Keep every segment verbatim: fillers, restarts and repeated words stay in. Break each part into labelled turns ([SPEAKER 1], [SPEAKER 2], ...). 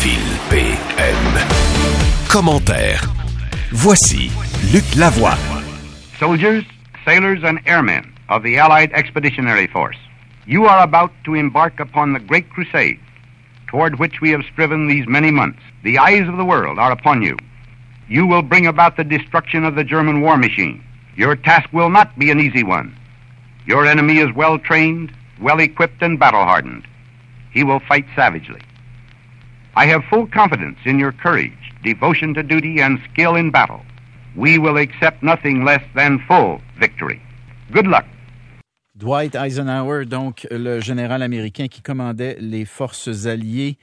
[SPEAKER 1] Fil P M. Commentaire. Voici Luc Lavoie.
[SPEAKER 2] Soldiers, sailors, and airmen of the Allied Expeditionary Force, you are about to embark upon the great crusade toward which we have striven these many months. The eyes of the world are upon you. You will bring about the destruction of the German war machine. Your task will not be an easy one. Your enemy is well trained, well equipped, and battle hardened. He will fight savagely. I have full confidence in your courage, devotion to duty, and skill in battle. We will accept nothing less than full victory. Good luck.
[SPEAKER 3] Dwight Eisenhower, donc le général américain qui commandait les forces alliées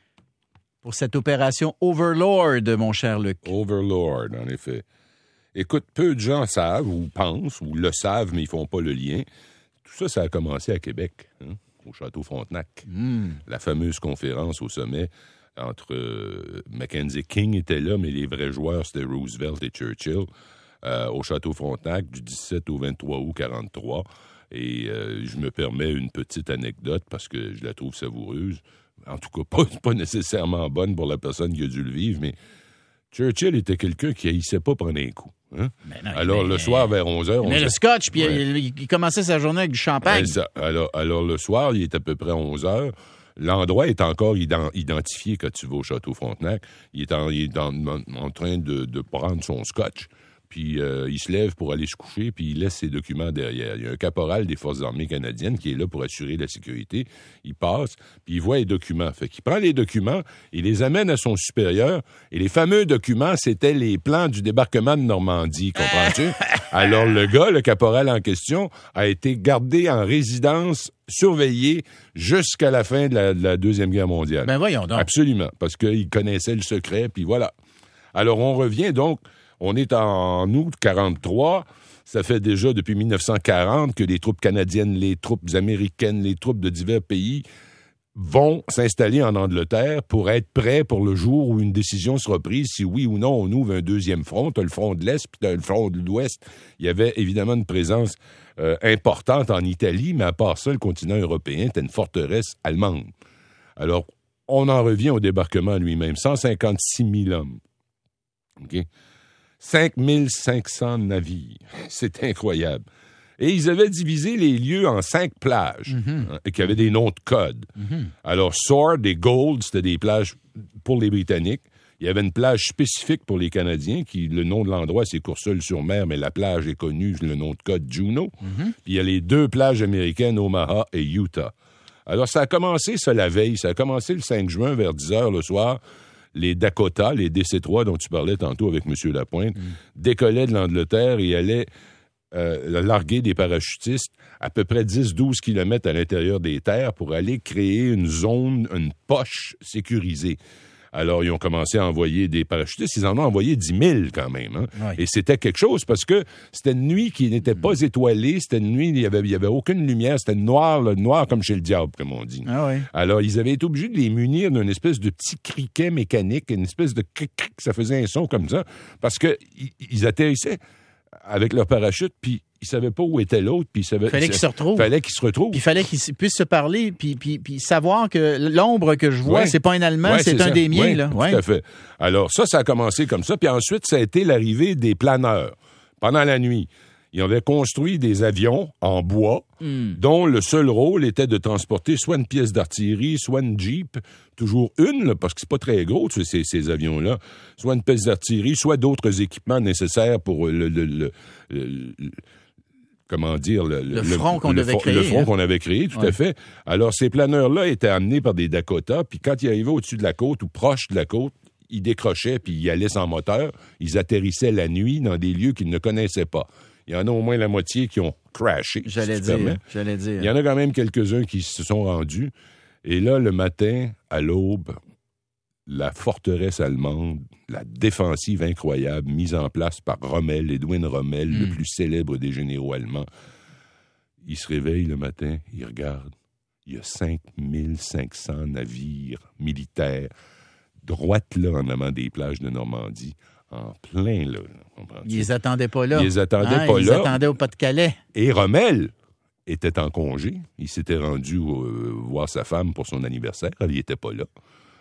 [SPEAKER 3] pour cette opération Overlord, mon cher Luc.
[SPEAKER 4] Overlord, en effet. Écoute, peu de gens savent, ou pensent, ou le savent, mais ils font pas le lien. Tout ça, ça a commencé à Québec, hein, au Château Frontenac. Mm. La fameuse conférence au sommet entre euh, Mackenzie King était là, mais les vrais joueurs, c'était Roosevelt et Churchill, euh, au Château Frontenac du dix-sept au vingt-trois août quarante-trois. Et euh, je me permets une petite anecdote parce que je la trouve savoureuse. En tout cas, pas, pas nécessairement bonne pour la personne qui a dû le vivre, mais Churchill était quelqu'un qui haïssait pas prendre un coup. Hein? Non, alors, mais, le soir, vers onze heures...
[SPEAKER 3] Il met le scotch, puis ouais. il, il commençait sa journée avec du champagne.
[SPEAKER 4] Alors, alors, le soir, il est à peu près onze heures. L'endroit est encore ident- identifié quand tu vas au Château Frontenac. Il est en, il est en, en, en train de, de prendre son scotch. Puis euh, il se lève pour aller se coucher, puis il laisse ses documents derrière. Il y a un caporal des Forces armées canadiennes qui est là pour assurer la sécurité. Il passe, puis il voit les documents. Fait qu'il prend les documents, il les amène à son supérieur, et les fameux documents, c'était les plans du débarquement de Normandie, comprends-tu? Alors le gars, le caporal en question, a été gardé en résidence, surveillé, jusqu'à la fin de la, de la Deuxième Guerre mondiale.
[SPEAKER 3] Ben voyons donc.
[SPEAKER 4] Absolument, parce qu'il connaissait le secret, puis voilà. Alors on revient donc... On est en août quarante-trois. Ça fait déjà depuis mille neuf cent quarante que les troupes canadiennes, les troupes américaines, les troupes de divers pays vont s'installer en Angleterre pour être prêts pour le jour où une décision sera prise, si oui ou non on ouvre un deuxième front. Tu as le front de l'Est puis tu as le front de l'Ouest. Il y avait évidemment une présence euh, importante en Italie, mais à part ça, le continent européen était une forteresse allemande. Alors, on en revient au débarquement lui-même. cent cinquante-six mille hommes. OK? cinq mille cinq cents navires. C'est incroyable. Et ils avaient divisé les lieux en cinq plages, mm-hmm. hein, qui avaient des noms de code. Mm-hmm. Alors, Sword et Gold, c'était des plages pour les Britanniques. Il y avait une plage spécifique pour les Canadiens, qui le nom de l'endroit, c'est Courseulles-sur-Mer, mais la plage est connue, le nom de code Juno. Mm-hmm. Puis il y a les deux plages américaines, Omaha et Utah. Alors, ça a commencé, ça, la veille. Ça a commencé le cinq juin, vers dix heures le soir. Les Dakota, les D C trois dont tu parlais tantôt avec M. Lapointe, mm. décollaient de l'Angleterre et allaient euh, larguer des parachutistes à peu près dix à douze kilomètres à l'intérieur des terres pour aller créer une zone, une poche sécurisée. Alors, ils ont commencé à envoyer des parachutistes. Ils en ont envoyé dix mille quand même. Hein? Oui. Et c'était quelque chose parce que c'était une nuit qui n'était pas étoilée. C'était une nuit, il n'y avait, il y avait aucune lumière. C'était noir, là, noir comme chez le diable, comme on dit.
[SPEAKER 3] Ah oui.
[SPEAKER 4] Alors, ils avaient été obligés de les munir d'une espèce de petit criquet mécanique, une espèce de cric-cric, ça faisait un son comme ça, parce que ils atterrissaient avec leur parachute, puis ils ne savaient pas où était l'autre. Puis
[SPEAKER 3] il fallait qu'ils se retrouvent.
[SPEAKER 4] fallait qu'ils se retrouvent.
[SPEAKER 3] Puis il fallait qu'ils puissent se parler, puis, puis, puis savoir que l'ombre que je vois, ouais. c'est pas un Allemand, ouais, c'est, c'est un ça. des miens.
[SPEAKER 4] Ouais,
[SPEAKER 3] là.
[SPEAKER 4] Tout
[SPEAKER 3] ouais.
[SPEAKER 4] à fait. Alors ça, ça a commencé comme ça. Puis ensuite, ça a été l'arrivée des planeurs. Pendant la nuit, ils avaient construit des avions en bois, mm. dont le seul rôle était de transporter soit une pièce d'artillerie, soit une Jeep, toujours une, là, parce que c'est pas très gros, tu sais, ces, ces avions-là, soit une pièce d'artillerie, soit d'autres équipements nécessaires pour le... le, le, le, le comment dire... Le,
[SPEAKER 3] le front
[SPEAKER 4] le,
[SPEAKER 3] qu'on
[SPEAKER 4] le,
[SPEAKER 3] avait
[SPEAKER 4] le,
[SPEAKER 3] créé.
[SPEAKER 4] Le front
[SPEAKER 3] hein?
[SPEAKER 4] qu'on avait créé, tout
[SPEAKER 3] ouais.
[SPEAKER 4] à fait. Alors, ces planeurs-là étaient amenés par des Dakota, puis quand ils arrivaient au-dessus de la côte ou proche de la côte, ils décrochaient, puis ils allaient sans moteur. Ils atterrissaient la nuit dans des lieux qu'ils ne connaissaient pas. Il y en a au moins la moitié qui ont crashé.
[SPEAKER 3] J'allais
[SPEAKER 4] si
[SPEAKER 3] dire, j'allais dire.
[SPEAKER 4] Il y en a quand même quelques-uns qui se sont rendus. Et là, le matin, à l'aube, la forteresse allemande, la défensive incroyable mise en place par Rommel, Edwin Rommel, mm. le plus célèbre des généraux allemands, il se réveille le matin, il regarde. Il y a cinq mille cinq cents navires militaires droite là en amont des plages de Normandie. En plein, là.
[SPEAKER 3] Ils les attendaient pas là.
[SPEAKER 4] Ils les attendaient
[SPEAKER 3] hein,
[SPEAKER 4] pas
[SPEAKER 3] ils
[SPEAKER 4] là.
[SPEAKER 3] Ils attendaient au Pas-de-Calais.
[SPEAKER 4] Et Rommel était en congé. Il s'était rendu euh, voir sa femme pour son anniversaire. Elle n'y était pas là.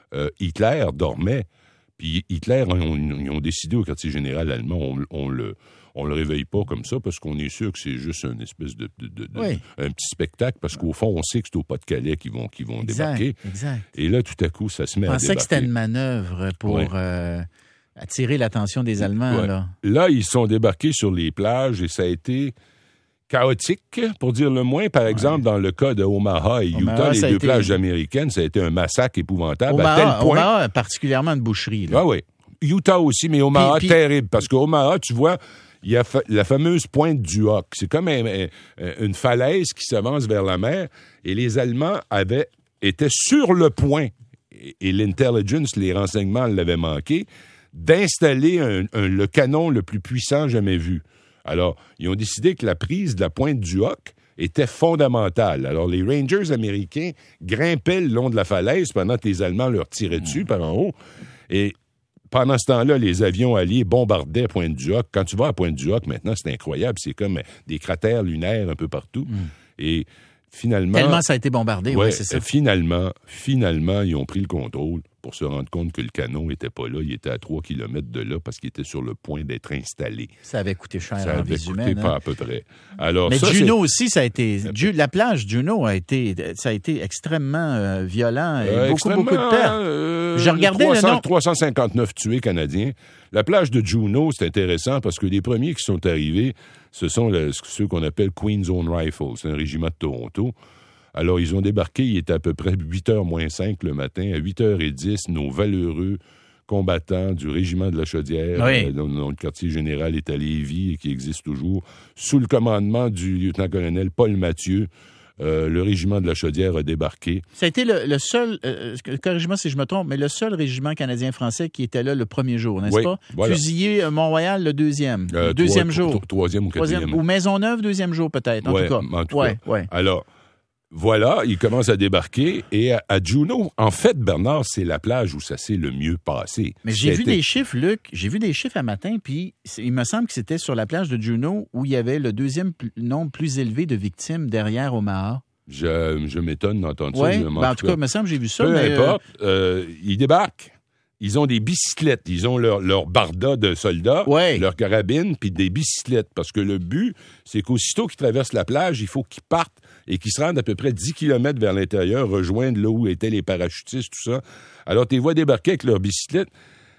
[SPEAKER 4] euh, Hitler dormait. Puis Hitler, ils ont, ils ont décidé au quartier général allemand, on, on le... On le réveille pas comme ça parce qu'on est sûr que c'est juste une espèce de, de, de, de
[SPEAKER 3] oui.
[SPEAKER 4] un petit spectacle parce qu'au fond, on sait que c'est au Pas-de-Calais qu'ils vont, qu'ils vont
[SPEAKER 3] exact,
[SPEAKER 4] débarquer.
[SPEAKER 3] Exact.
[SPEAKER 4] Et là, tout à coup, ça se met à débarquer.
[SPEAKER 3] Je pensais que c'était une manœuvre pour ouais. euh, attirer l'attention des Allemands.
[SPEAKER 4] Ouais.
[SPEAKER 3] Là.
[SPEAKER 4] là, ils sont débarqués sur les plages et ça a été chaotique, pour dire le moins. Par exemple, ouais. dans le cas de Omaha et Utah, Omaha, les deux été... plages américaines, ça a été un massacre épouvantable
[SPEAKER 3] Omaha,
[SPEAKER 4] à tel point...
[SPEAKER 3] Omaha, particulièrement une boucherie.
[SPEAKER 4] Ah oui. Utah aussi, mais Omaha, puis, puis... terrible. Parce qu'Omaha, tu vois... Il y a fa- la fameuse pointe du Hoc. C'est comme un, un, une falaise qui s'avance vers la mer. Et les Allemands avaient, étaient sur le point, et, et l'intelligence, les renseignements l'avaient manqué, d'installer un, un, le canon le plus puissant jamais vu. Alors, ils ont décidé que la prise de la pointe du Hoc était fondamentale. Alors, les Rangers américains grimpaient le long de la falaise pendant que les Allemands leur tiraient dessus par en haut. Et pendant ce temps-là, les avions alliés bombardaient Pointe-du-Hoc. Quand tu vas à Pointe-du-Hoc, maintenant, c'est incroyable. C'est comme des cratères lunaires un peu partout. Mm. Et finalement...
[SPEAKER 3] Tellement ça a été bombardé, oui,
[SPEAKER 4] ouais,
[SPEAKER 3] c'est ça.
[SPEAKER 4] Finalement, finalement, ils ont pris le contrôle pour se rendre compte que le canon n'était pas là. Il était à trois kilomètres de là parce qu'il était sur le point d'être installé.
[SPEAKER 3] Ça avait coûté cher
[SPEAKER 4] ça
[SPEAKER 3] en
[SPEAKER 4] avait
[SPEAKER 3] vie
[SPEAKER 4] coûté
[SPEAKER 3] humaine.
[SPEAKER 4] pas
[SPEAKER 3] hein?
[SPEAKER 4] à peu près. Alors,
[SPEAKER 3] mais
[SPEAKER 4] ça,
[SPEAKER 3] Juno
[SPEAKER 4] c'est...
[SPEAKER 3] aussi, ça a été... La plage Juno a été... Ça a été extrêmement euh, violent et
[SPEAKER 4] euh,
[SPEAKER 3] beaucoup, beaucoup de pertes.
[SPEAKER 4] Euh,
[SPEAKER 3] Je regardais
[SPEAKER 4] trois cents,
[SPEAKER 3] le nom...
[SPEAKER 4] trois cent cinquante-neuf tués canadiens. La plage de Juno, c'est intéressant parce que les premiers qui sont arrivés, ce sont le, ceux qu'on appelle Queen's Own Rifles. C'est un régiment de Toronto. Alors, ils ont débarqué, il était à peu près huit heures moins cinq le matin. À huit heures dix, nos valeureux combattants du régiment de la Chaudière,
[SPEAKER 3] oui.
[SPEAKER 4] euh, dont, dont le quartier général est à Lévis et qui existe toujours, sous le commandement du lieutenant-colonel Paul Mathieu, euh, le régiment de la Chaudière a débarqué.
[SPEAKER 3] Ça a été le, le seul, euh, corrige-moi si je me trompe, mais le seul régiment canadien-français qui était là le premier jour, n'est-ce
[SPEAKER 4] oui,
[SPEAKER 3] pas?
[SPEAKER 4] Voilà.
[SPEAKER 3] Fusillé à Montréal le deuxième.
[SPEAKER 4] Euh,
[SPEAKER 3] deuxième
[SPEAKER 4] trois,
[SPEAKER 3] jour.
[SPEAKER 4] Trois, troisième ou quatrième.
[SPEAKER 3] Troisième, ou Maisonneuve, deuxième jour peut-être, en
[SPEAKER 4] ouais,
[SPEAKER 3] tout cas.
[SPEAKER 4] En tout
[SPEAKER 3] ouais,
[SPEAKER 4] cas.
[SPEAKER 3] Ouais.
[SPEAKER 4] Alors... Voilà, ils commencent à débarquer. Et à, à Juno, en fait, Bernard, c'est la plage où ça s'est le mieux passé.
[SPEAKER 3] Mais j'ai
[SPEAKER 4] C'était...
[SPEAKER 3] vu des chiffres, Luc, j'ai vu des chiffres un matin, puis il me semble que c'était sur la plage de Juno où il y avait le deuxième plus, nombre plus élevé de victimes derrière Omaha.
[SPEAKER 4] Je, je m'étonne d'entendre
[SPEAKER 3] ouais,
[SPEAKER 4] ça.
[SPEAKER 3] Ben en tout cas, il me semble que j'ai vu ça.
[SPEAKER 4] Peu
[SPEAKER 3] mais
[SPEAKER 4] importe, euh... Euh, ils débarquent. Ils ont des bicyclettes. Ils ont leur, leur barda de soldats,
[SPEAKER 3] ouais.
[SPEAKER 4] leur carabine, puis des bicyclettes. Parce que le but, c'est qu'aussitôt qu'ils traversent la plage, il faut qu'ils partent et qu'ils se rendent à peu près dix kilomètres vers l'intérieur, rejoindre là où étaient les parachutistes, tout ça. Alors, tu les vois débarquer avec leurs bicyclettes.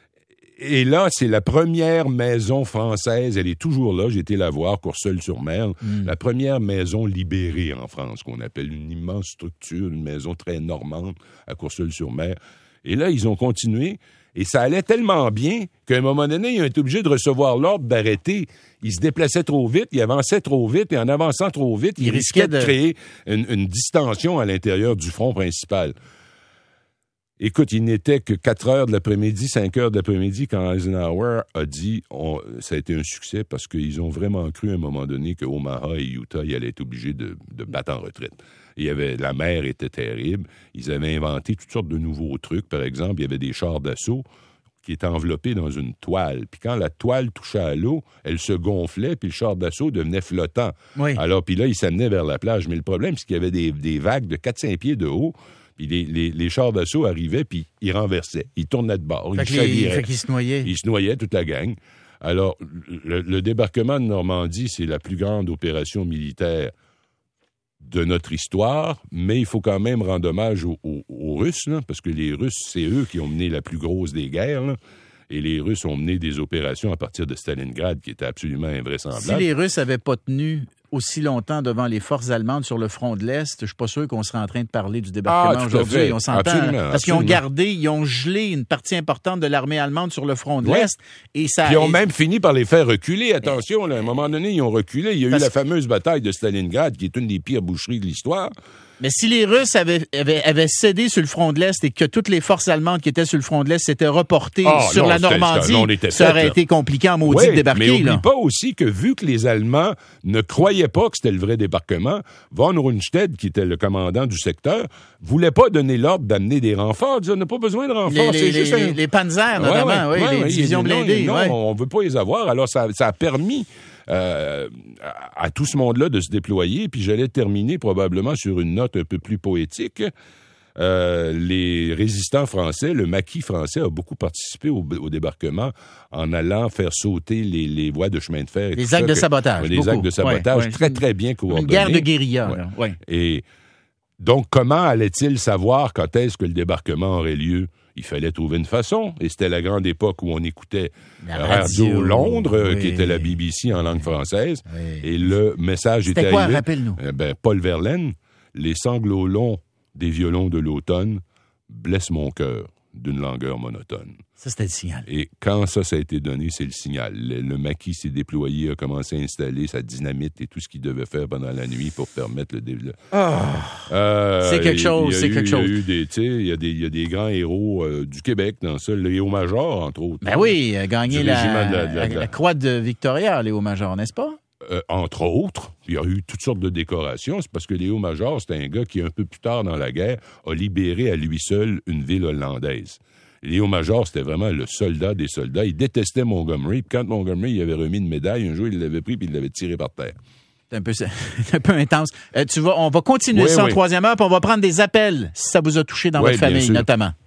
[SPEAKER 4] Et là, c'est la première maison française. Elle est toujours là. J'ai été la voir, Courseulles-sur-Mer. Mm. La première maison libérée en France, qu'on appelle une immense structure, une maison très normande à Courseulles-sur-Mer. Et là, ils ont continué, et ça allait tellement bien qu'à un moment donné, ils ont été obligés de recevoir l'ordre d'arrêter. Ils se déplaçaient trop vite, ils avançaient trop vite, et en avançant trop vite, ils, ils risquaient de, de créer une, une distension à l'intérieur du front principal. Écoute, il n'était que quatre heures de l'après-midi, cinq heures de l'après-midi, quand Eisenhower a dit on, ça a été un succès parce qu'ils ont vraiment cru à un moment donné que Omaha et Utah ils allaient être obligés de, de battre en retraite. Il y avait, la mer était terrible. Ils avaient inventé toutes sortes de nouveaux trucs. Par exemple, il y avait des chars d'assaut qui étaient enveloppés dans une toile. Puis quand la toile touchait à l'eau, elle se gonflait, puis le char d'assaut devenait flottant.
[SPEAKER 3] Oui.
[SPEAKER 4] Alors, puis là, il s'amenait vers la plage. Mais le problème, c'est qu'il y avait des, des vagues de quatre à cinq pieds de haut. Puis les, les, les chars d'assaut arrivaient, puis ils renversaient. Ils tournaient de bord.
[SPEAKER 3] Fait
[SPEAKER 4] ils chaviraient.
[SPEAKER 3] Fait qu'ils se noyaient.
[SPEAKER 4] Ils se noyaient, toute la gang. Alors, le, le débarquement de Normandie, c'est la plus grande opération militaire de notre histoire, mais il faut quand même rendre hommage aux, aux, aux Russes, là, parce que les Russes, c'est eux qui ont mené la plus grosse des guerres, là, et les Russes ont mené des opérations à partir de Stalingrad qui étaient absolument invraisemblables.
[SPEAKER 3] Si les Russes n'avaient pas tenu aussi longtemps devant les forces allemandes sur le front de l'Est, je suis pas sûr qu'on serait en train de parler du débarquement
[SPEAKER 4] ah,
[SPEAKER 3] aujourd'hui. On s'entend.
[SPEAKER 4] Absolument,
[SPEAKER 3] parce
[SPEAKER 4] absolument.
[SPEAKER 3] qu'ils ont gardé, ils ont gelé une partie importante de l'armée allemande sur le front de
[SPEAKER 4] ouais.
[SPEAKER 3] l'Est. Et ça,
[SPEAKER 4] Puis ils ont
[SPEAKER 3] et...
[SPEAKER 4] même fini par les faire reculer. Attention, là, à un moment donné, ils ont reculé. Il y a parce... eu la fameuse bataille de Stalingrad, qui est une des pires boucheries de l'histoire.
[SPEAKER 3] Mais si les Russes avaient, avaient, avaient cédé sur le front de l'Est et que toutes les forces allemandes qui étaient sur le front de l'Est s'étaient reportées oh, sur non, la Normandie, non, ça aurait fait, été compliqué en maudit
[SPEAKER 4] oui,
[SPEAKER 3] de débarquer.
[SPEAKER 4] Mais oublie
[SPEAKER 3] là.
[SPEAKER 4] pas aussi que vu que les Allemands ne croyaient pas que c'était le vrai débarquement, von Rundstedt, qui était le commandant du secteur, voulait pas donner l'ordre d'amener des renforts. Il disait, on n'a pas besoin de renforts.
[SPEAKER 3] Les,
[SPEAKER 4] c'est
[SPEAKER 3] les,
[SPEAKER 4] juste
[SPEAKER 3] les,
[SPEAKER 4] un...
[SPEAKER 3] les panzers, notamment,
[SPEAKER 4] ouais, ouais,
[SPEAKER 3] oui,
[SPEAKER 4] ouais,
[SPEAKER 3] les
[SPEAKER 4] ouais,
[SPEAKER 3] divisions
[SPEAKER 4] non,
[SPEAKER 3] blindées.
[SPEAKER 4] Non,
[SPEAKER 3] ouais.
[SPEAKER 4] on veut pas les avoir. Alors, ça, ça a permis euh, à, à tout ce monde-là de se déployer. Puis j'allais terminer probablement sur une note un peu plus poétique. euh, les résistants français, le maquis français a beaucoup participé au, au débarquement en allant faire sauter les, les voies de chemin de fer. Et
[SPEAKER 3] les
[SPEAKER 4] tout
[SPEAKER 3] actes
[SPEAKER 4] ça,
[SPEAKER 3] de sabotage.
[SPEAKER 4] Que, les
[SPEAKER 3] beaucoup.
[SPEAKER 4] actes de sabotage
[SPEAKER 3] ouais, ouais.
[SPEAKER 4] très, très bien coordonnés.
[SPEAKER 3] Une guerre de guérilla.
[SPEAKER 4] Ouais.
[SPEAKER 3] Là. Ouais.
[SPEAKER 4] Et donc, comment allait-il savoir quand est-ce que le débarquement aurait lieu? Il fallait trouver une façon. Et c'était la grande époque où on écoutait la Radio, Radio Londres, oui. qui était la B B C en langue française. Oui. Et le message
[SPEAKER 3] c'était
[SPEAKER 4] était
[SPEAKER 3] quoi,
[SPEAKER 4] arrivé.
[SPEAKER 3] rappelle-nous?
[SPEAKER 4] Eh ben, Paul Verlaine, les sanglots longs des violons de l'automne blessent mon cœur d'une langueur monotone.
[SPEAKER 3] Ça, c'était le signal.
[SPEAKER 4] Et quand ça, ça a été donné, c'est le signal. Le, le maquis s'est déployé, a commencé à installer sa dynamite et tout ce qu'il devait faire pendant la nuit pour permettre le développement.
[SPEAKER 3] Oh,
[SPEAKER 4] euh,
[SPEAKER 3] c'est quelque chose, c'est
[SPEAKER 4] eu,
[SPEAKER 3] quelque chose.
[SPEAKER 4] Il y a eu des, tu sais, il y a des, il y a des grands héros euh, du Québec dans ça. Léo Major, entre autres.
[SPEAKER 3] Ben oui, il a gagné la,
[SPEAKER 4] de la, de la, de la,
[SPEAKER 3] la croix de Victoria, Léo Major, n'est-ce pas?
[SPEAKER 4] Euh, entre autres, il y a eu toutes sortes de décorations. C'est parce que Léo Major, c'est un gars qui, un peu plus tard dans la guerre, a libéré à lui seul une ville hollandaise. Léo Major, c'était vraiment le soldat des soldats. Il détestait Montgomery. Puis quand Montgomery il avait remis une médaille, un jour, il l'avait pris puis il l'avait tiré par terre.
[SPEAKER 3] C'est un peu, c'est un peu intense. Euh, tu vas, on va continuer
[SPEAKER 4] oui,
[SPEAKER 3] ça
[SPEAKER 4] oui.
[SPEAKER 3] en troisième heure, puis on va prendre des appels, si ça vous a touché dans
[SPEAKER 4] oui,
[SPEAKER 3] votre famille,
[SPEAKER 4] sûr.
[SPEAKER 3] notamment.